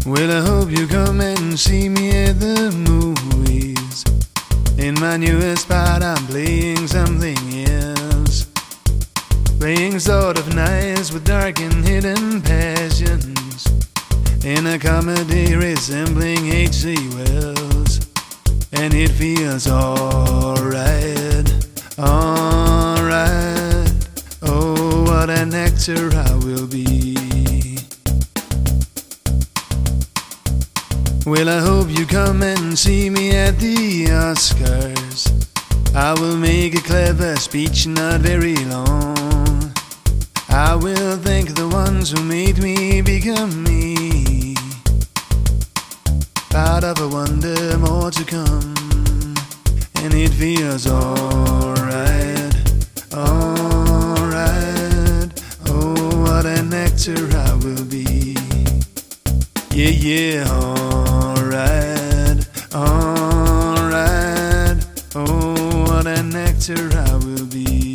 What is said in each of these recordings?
Well, I hope you come and see me at the movies. In my newest spot, I'm playing something else. Playing sort of nice with dark and hidden passions. In a comedy resembling H.G. Wells. And it feels alright, alright. Oh, what an actor I will be. Well, I hope you come and see me at the Oscars. I will make a clever speech, not very long. I will thank the ones who made me become me. Part of a wonder, more to come. And it feels alright, alright. Oh, what an actor I will be. Yeah, yeah, alright, alright. Oh, what an actor I will be.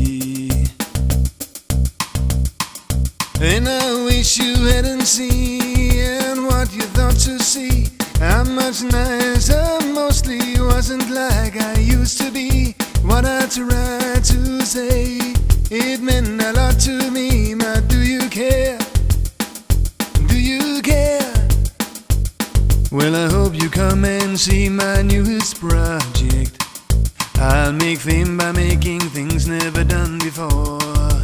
And I wish you hadn't seen what you thought to see. I'm much nicer, mostly wasn't like I used to be. What I tried to say, it meant a lot to me, but do you care? Do you care? Well, I hope you come and see my newest project. I'll make fame by making things never done before.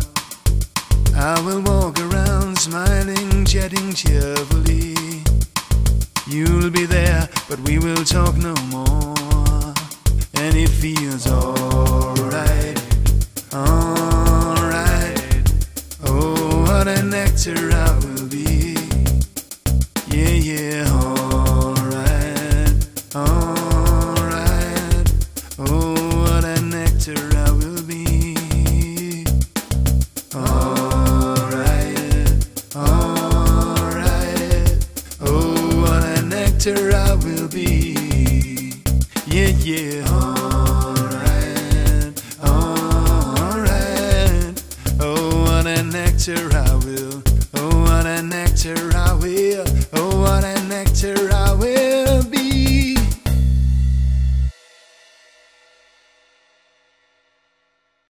I will walk around smiling, chatting cheerfully. You'll be there, but we will talk no more. And it feels alright, alright. Oh, what an actor I will be. Yeah, yeah, alright, alright. Oh, what an actor I will be. Alright, alright. Oh, what an actor I will be. Yeah, yeah, alright, alright. Oh, what an actor I will. Oh, what an actor I will. Oh, what an actor I will.